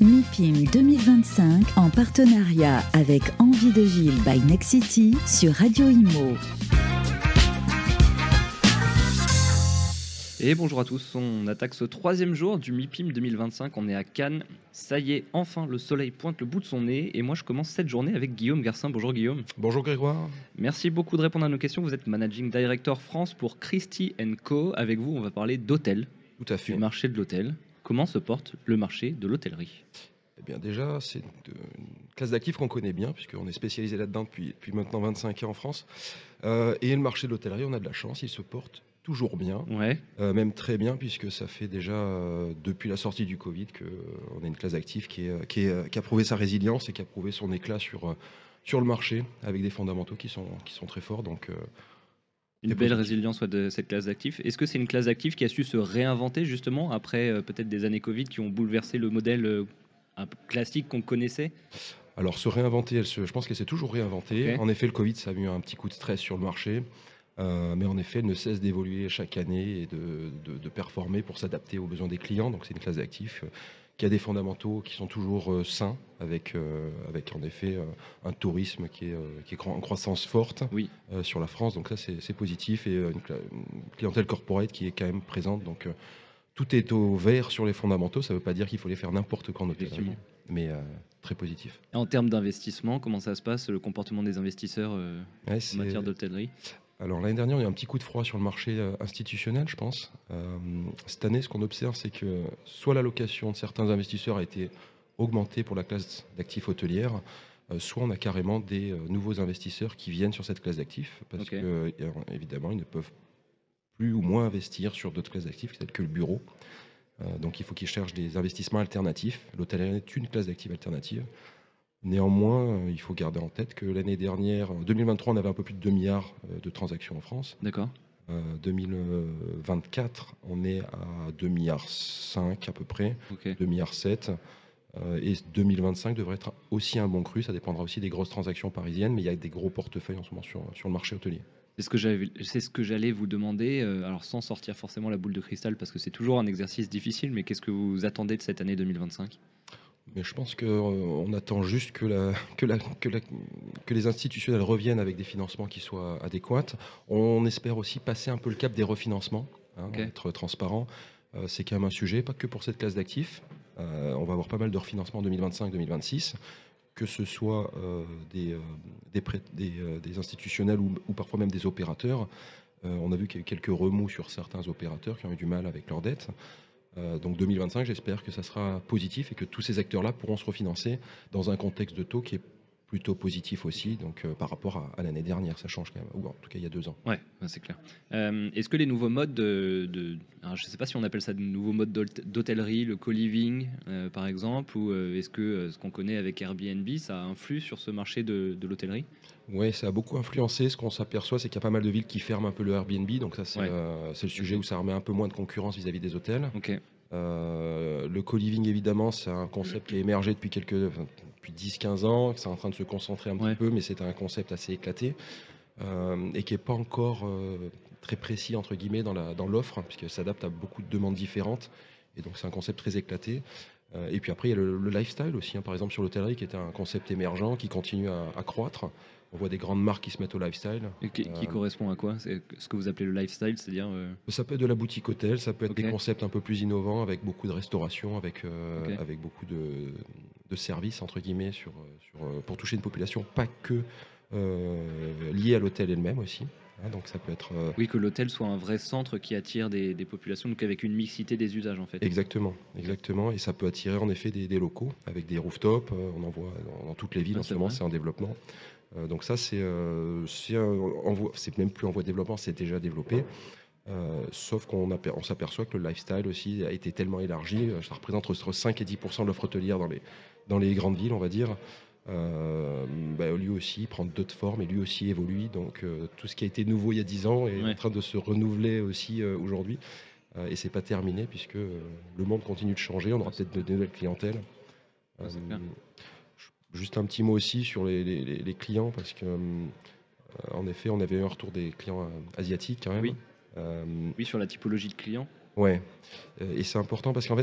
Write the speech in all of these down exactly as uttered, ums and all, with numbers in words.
MIPIM deux mille vingt-cinq en partenariat avec Envie de Ville by Nexity sur Radio Imo. Et bonjour à tous, on attaque ce troisième jour du MIPIM deux mille vingt-cinq, on est à Cannes. Ça y est, enfin le soleil pointe le bout de son nez et moi je commence cette journée avec Guillaume Garcin. Bonjour Guillaume. Bonjour Grégoire. Merci beaucoup de répondre à nos questions, vous êtes Managing Director France pour Christie and Co. Avec vous on va parler d'hôtel, Tout à fait. du marché de l'hôtel. Comment se porte le marché de l'hôtellerie ? Eh bien déjà, c'est une, une classe d'actifs qu'on connaît bien, puisqu'on est spécialisé là-dedans depuis, depuis maintenant vingt-cinq ans en France. Euh, et le marché de l'hôtellerie, on a de la chance, il se porte toujours bien, Ouais. euh, même très bien, puisque ça fait déjà, euh, depuis la sortie du Covid, qu'on a une classe d'actifs qui, est, qui, est, qui a prouvé sa résilience et qui a prouvé son éclat sur, sur le marché, avec des fondamentaux qui sont, qui sont très forts. Donc, euh, Une Très belle positif. résilience ouais, de cette classe d'actifs. Est-ce que c'est une classe d'actifs qui a su se réinventer justement après euh, peut-être des années Covid qui ont bouleversé le modèle euh, un peu classique qu'on connaissait ? Alors se réinventer, elle se- je pense qu'elle s'est toujours réinventée. Ok. En effet, le Covid, ça a mis un petit coup de stress sur le marché. Euh, mais en effet, elle ne cesse d'évoluer chaque année et de, de- de performer pour s'adapter aux besoins des clients. Donc c'est une classe d'actifs euh, qui a des fondamentaux qui sont toujours euh, sains, avec, euh, avec en effet euh, un tourisme qui est, euh, qui est cro- en croissance forte Oui. euh, sur la France. Donc ça, c'est c'est positif. Et euh, une, cla- une clientèle corporate qui est quand même présente. Donc euh, tout est au vert sur les fondamentaux. Ça ne veut pas dire qu'il faut les faire n'importe quand en hôtellerie, Effectivement. mais euh, très positif. En termes d'investissement, comment ça se passe, le comportement des investisseurs euh, Ouais, en c'est- matière d'hôtellerie ? Alors l'année dernière, il y a eu un petit coup de froid sur le marché euh, institutionnel, je pense. Euh, cette année, ce qu'on observe, c'est que soit l'allocation de certains investisseurs a été augmentée pour la classe d'actifs hôtelière, euh, soit on a carrément des euh, nouveaux investisseurs qui viennent sur cette classe d'actifs, parce Ok. que euh, évidemment, ils ne peuvent plus ou moins investir sur d'autres classes d'actifs, telles que le bureau. Euh, donc il faut qu'ils cherchent des investissements alternatifs. L'hôtellerie est une classe d'actifs alternative. Néanmoins, euh, il faut garder en tête que l'année dernière, en deux mille vingt-trois, on avait un peu plus de deux milliards euh, de transactions en France. D'accord. Euh, deux mille vingt-quatre, on est à deux virgule cinq milliards à peu près, Ok. deux virgule sept milliards. Euh, et deux mille vingt-cinq devrait être aussi un bon cru. Ça dépendra aussi des grosses transactions parisiennes, mais il y a des gros portefeuilles en ce moment sur, sur le marché hôtelier. C'est ce que j'avais- c'est ce que j'allais vous demander, euh, alors sans sortir forcément la boule de cristal parce que c'est toujours un exercice difficile, mais qu'est-ce que vous attendez de cette année deux mille vingt-cinq ? Mais je pense qu'on attend juste que, la, que, la, que, la, que les institutionnels reviennent avec des financements qui soient adéquats. On espère aussi passer un peu le cap des refinancements, hein, Ok. être transparent. Euh, c'est quand même un sujet, pas que pour cette classe d'actifs. Euh, on va avoir pas mal de refinancements en deux mille vingt-cinq deux mille vingt-six, que ce soit euh, des, euh, des, prêt- des, euh, des institutionnels ou, ou parfois même des opérateurs. Euh, on a vu qu'il y a eu quelques remous sur certains opérateurs qui ont eu du mal avec leurs dettes. Euh, donc deux mille vingt-cinq, j'espère que ça sera positif et que tous ces acteurs-là pourront se refinancer dans un contexte de taux qui est plutôt positif aussi, donc euh, par rapport à, à l'année dernière, ça change quand même, ou en tout cas il y a deux ans. Ouais, ouais, c'est clair. Euh, Est-ce que les nouveaux modes de, de- alors, je ne sais pas si on appelle ça de nouveaux modes d'hôte- d'hôtellerie, le co-living euh, par exemple, ou euh, est-ce que euh, ce qu'on connaît avec Airbnb, ça influe sur ce marché de, de l'hôtellerie ? Oui, ça a beaucoup influencé. Ce qu'on s'aperçoit, c'est qu'il y a pas mal de villes qui ferment un peu le Airbnb, donc ça c'est Ouais. euh, c'est le sujet où ça remet un peu moins de concurrence vis-à-vis des hôtels. Ok. Euh, le co-living, évidemment, c'est un concept qui a émergé depuis, quelques, enfin, depuis dix quinze ans, que c'est en train de se concentrer un Ouais. petit peu, mais c'est un concept assez éclaté euh, et qui n'est pas encore euh, très précis, entre guillemets, dans la- dans l'offre, hein, puisqu'il s'adapte à beaucoup de demandes différentes. Et donc, c'est un concept très éclaté. Euh, et puis après, il y a le, le lifestyle aussi, hein, par exemple, sur l'hôtellerie, qui est un concept émergent, qui continue à, à croître. On voit des grandes marques qui se mettent au lifestyle. Et qui, qui Euh, correspond à quoi ? C'est ce que vous appelez le lifestyle, c'est-à-dire euh, Ça peut être de la boutique hôtel, ça peut être Ok. des concepts un peu plus innovants avec beaucoup de restauration, avec, euh, Ok. avec beaucoup de, de services entre guillemets sur, sur, euh, pour toucher une population pas que euh, liée à l'hôtel elle-même aussi. Hein, donc ça peut être euh, oui, que l'hôtel soit un vrai centre qui attire des, des populations, donc avec une mixité des usages en fait. exactement, exactement, et ça peut attirer en effet des, des locaux avec des rooftops. euh, on en voit dans, dans toutes les villes Ah, en c'est ce moment, vrai. c'est en développement. Euh, donc ça c'est euh, c'est un- en voie- c'est même plus en voie de développement, c'est déjà développé. Euh, sauf qu'on aper- on s'aperçoit que le lifestyle aussi a été tellement élargi, euh, ça représente entre cinq et dix pour cent de l'offre hôtelière dans les, dans les grandes villes, on va dire. Euh, bah, lui aussi prend d'autres formes et lui aussi évolue. Donc euh, tout ce qui a été nouveau il y a dix ans est Ouais. en train de se renouveler aussi euh, aujourd'hui. Euh, et c'est pas terminé puisque euh, le monde continue de changer, on aura peut-être de nouvelles clientèles. Ouais, c'est clair. Juste un petit mot aussi sur les, les- les- les clients, parce que euh, en effet, on avait eu un retour des clients euh, asiatiques quand même. Oui. Euh, Oui, sur la typologie de clients. ouais. Euh, et c'est important parce qu'en fait,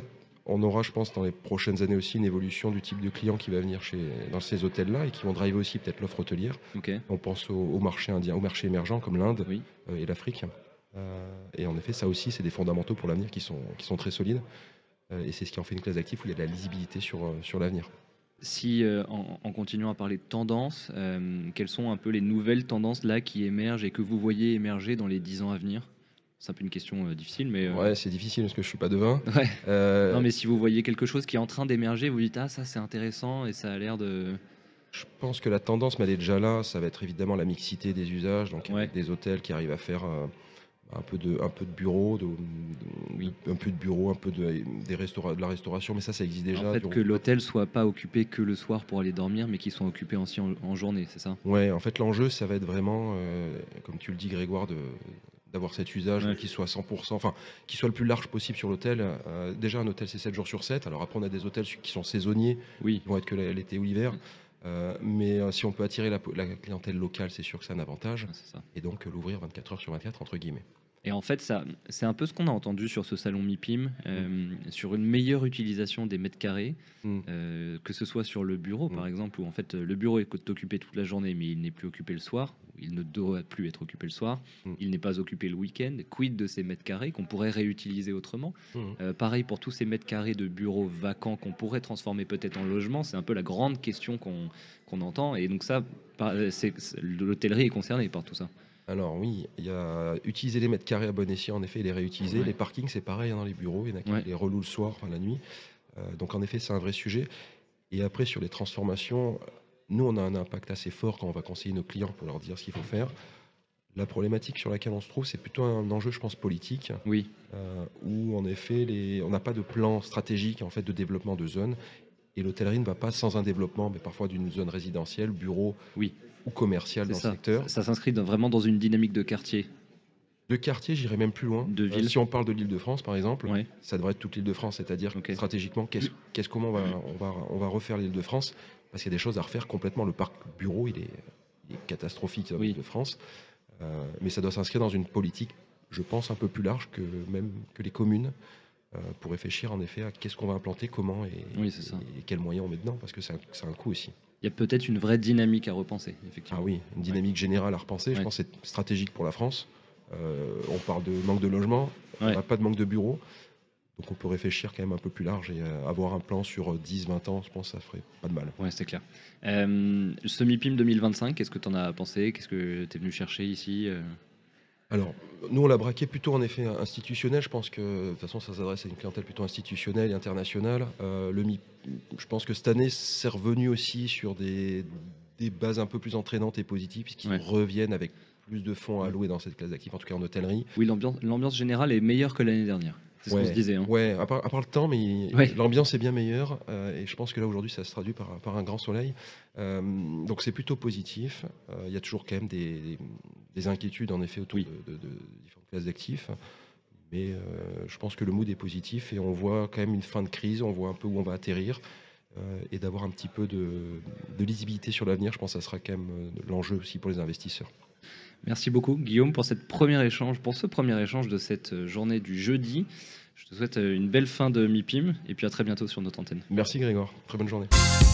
on aura, je pense, dans les prochaines années aussi une évolution du type de client qui va venir chez, dans ces hôtels-là et qui vont driver aussi peut-être l'offre hôtelière. Okay. On pense au, au marché indien, au marché émergent comme l'Inde oui. euh, et l'Afrique. Euh, et en effet, ça aussi, c'est des fondamentaux pour l'avenir qui sont, qui sont très solides. Euh, et c'est ce qui en fait une classe d'actifs où il y a de la lisibilité sur, euh, sur l'avenir. Si, euh, en, en continuant à parler de tendances, euh, quelles sont un peu les nouvelles tendances là qui émergent et que vous voyez émerger dans les dix ans à venir ? C'est un peu une question euh, difficile, mais... Euh... Ouais, c'est difficile parce que je suis pas devin. Ouais. Euh... Non, mais si vous voyez quelque chose qui est en train d'émerger, vous dites « Ah, ça c'est intéressant et ça a l'air de... » Je pense que la tendance, mais elle est déjà là, ça va être évidemment la mixité des usages, donc ouais. avec des hôtels qui arrivent à faire... Euh, un peu de un peu de bureau de, de, oui. un peu de bureau un peu de des restaura- de la restauration, mais ça ça existe déjà. En fait, que l'hôtel soit pas occupé que le soir pour aller dormir, mais qu'il soit occupé aussi en, en journée, c'est ça? Ouais, en fait l'enjeu ça va être vraiment euh, comme tu le dis Grégoire, de d'avoir cet usage ouais. qui soit cent pour cent, enfin qui soit le plus large possible sur l'hôtel. Euh, déjà un hôtel c'est sept jours sur sept, alors après on a des hôtels qui sont saisonniers, oui. qui vont être que l'été ou l'hiver. Euh, mais euh, si on peut attirer la, la clientèle locale, c'est sûr que c'est un avantage. Ouais, c'est ça. Et donc euh, l'ouvrir vingt-quatre heures sur vingt-quatre entre guillemets. Et en fait, ça, c'est un peu ce qu'on a entendu sur ce salon MIPIM, euh, mmh. sur une meilleure utilisation des mètres carrés, mmh. euh, que ce soit sur le bureau, mmh. par exemple, où en fait le bureau est occupé toute la journée, mais il n'est plus occupé le soir. Il ne doit plus être occupé le soir. Mmh. Il n'est pas occupé le week-end. Quid de ces mètres carrés qu'on pourrait réutiliser autrement? mmh. euh, Pareil pour tous ces mètres carrés de bureaux vacants qu'on pourrait transformer peut-être en logement. C'est un peu la grande question qu'on, qu'on entend. Et donc ça, c'est, c'est, l'hôtellerie est concernée par tout ça. Alors oui, il y a utiliser les mètres carrés à bon escient, en effet, et les réutiliser. Ouais. Les parkings, c'est pareil hein, dans les bureaux, il y en a qui ouais. les relouent le soir, enfin la nuit. Euh, donc en effet, c'est un vrai sujet. Et après, sur les transformations, nous, on a un impact assez fort quand on va conseiller nos clients pour leur dire ce qu'il faut faire. La problématique sur laquelle on se trouve, c'est plutôt un enjeu, je pense, politique. Oui. Euh, où en effet, les... on n'a pas de plan stratégique en fait, de développement de zones. Et l'hôtellerie ne va pas sans un développement, mais parfois d'une zone résidentielle, bureau. Oui. ou commercial dans ça. le secteur. Ça, ça s'inscrit dans, vraiment dans une dynamique de quartier. De quartier, j'irais même plus loin. De ville. Euh, si on parle de l'Île-de-France, par exemple, ouais. ça devrait être toute l'Île-de-France, c'est-à-dire okay. stratégiquement, qu'est-ce, qu'est-ce, comment on va, on, va, on va refaire l'Île-de-France, parce qu'il y a des choses à refaire complètement. Le parc bureau, il est, il est catastrophique dans oui. l'Île-de-France, euh, mais ça doit s'inscrire dans une politique, je pense, un peu plus large que même que les communes, euh, pour réfléchir en effet à qu'est-ce qu'on va implanter, comment et, oui, c'est ça. et, et quels moyens on met dedans, parce que c'est un, c'est un coût aussi. Il y a peut-être une vraie dynamique à repenser, effectivement. Ah oui, une dynamique ouais. générale à repenser. Ouais. Je pense que c'est stratégique pour la France. Euh, on parle de manque de logement, ouais. on n'a pas de manque de bureaux. Donc on peut réfléchir quand même un peu plus large et euh, avoir un plan sur dix vingt ans, je pense que ça ferait pas de mal. Ouais, c'est clair. Euh, ce MIPIM deux mille vingt-cinq, qu'est-ce que tu en as pensé? Qu'est-ce que tu es venu chercher ici? euh... Alors, nous, on l'a braqué plutôt en effet institutionnel. Je pense que de toute façon, ça s'adresse à une clientèle plutôt institutionnelle et internationale. Euh, le M I P, je pense que cette année, c'est revenu aussi sur des, des bases un peu plus entraînantes et positives, puisqu'ils ouais. reviennent avec plus de fonds alloués dans cette classe d'actifs, en tout cas en hôtellerie. Oui, l'ambiance, l'ambiance générale est meilleure que l'année dernière. C'est ouais, ce qu'on se disait. Hein. Ouais, à part, à part le temps, mais ouais. l'ambiance est bien meilleure. Euh, et je pense que là, aujourd'hui, ça se traduit par, par un grand soleil. Euh, donc, c'est plutôt positif. Il euh, y a toujours quand même des, des, des inquiétudes, en effet, autour oui. de, de, de différentes classes d'actifs. Mais euh, je pense que le mood est positif et on voit quand même une fin de crise. On voit un peu où on va atterrir. Euh, et d'avoir un petit peu de, de lisibilité sur l'avenir, je pense que ça sera quand même l'enjeu aussi pour les investisseurs. Merci beaucoup Guillaume pour cette première échange, pour ce premier échange de cette journée du jeudi. Je te souhaite une belle fin de MIPIM et puis à très bientôt sur notre antenne. Merci Grégoire, très bonne journée.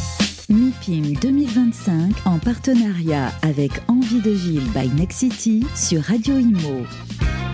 MIPIM deux mille vingt-cinq en partenariat avec Envie de Ville by Nexity sur Radio Imo.